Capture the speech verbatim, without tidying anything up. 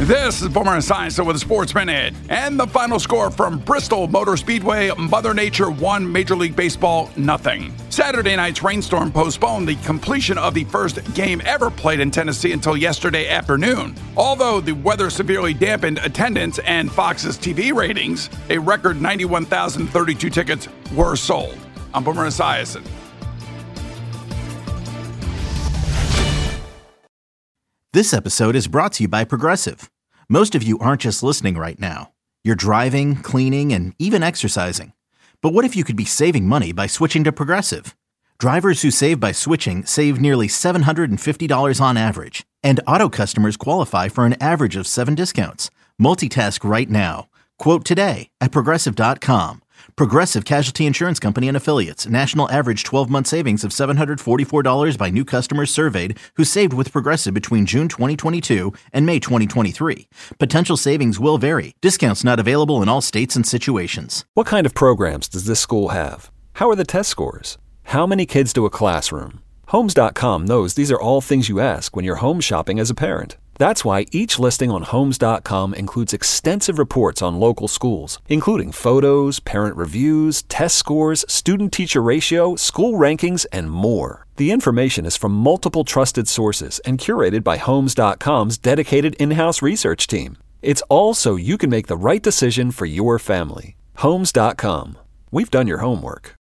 This is Boomer Esiason with a Sports Minute. And the final score from Bristol Motor Speedway, Mother Nature won, Major League Baseball nothing. Saturday night's rainstorm postponed the completion of the first game ever played in Tennessee until yesterday afternoon. Although the weather severely dampened attendance and Fox's T V ratings, a record ninety-one thousand thirty-two tickets were sold. I'm Boomer Esiason. This episode is brought to you by Progressive. Most of you aren't just listening right now. You're driving, cleaning, and even exercising. But what if you could be saving money by switching to Progressive? Drivers who save by switching save nearly seven hundred fifty dollars on average. And auto customers qualify for an average of seven discounts. Multitask right now. Quote today at Progressive dot com. Progressive Casualty Insurance Company and Affiliates. National average twelve-month savings of seven hundred forty-four dollars by new customers surveyed who saved with Progressive between June twenty twenty-two and May twenty twenty-three. Potential savings will vary. Discounts not available in all states and situations. What kind of programs does this school have? How are the test scores? How many kids do a classroom? Homes dot com knows these are all things you ask when you're home shopping as a parent. That's why each listing on Homes dot com includes extensive reports on local schools, including photos, parent reviews, test scores, student-teacher ratio, school rankings, and more. The information is from multiple trusted sources and curated by Homes dot com's dedicated in-house research team. It's all so you can make the right decision for your family. Homes dot com. We've done your homework.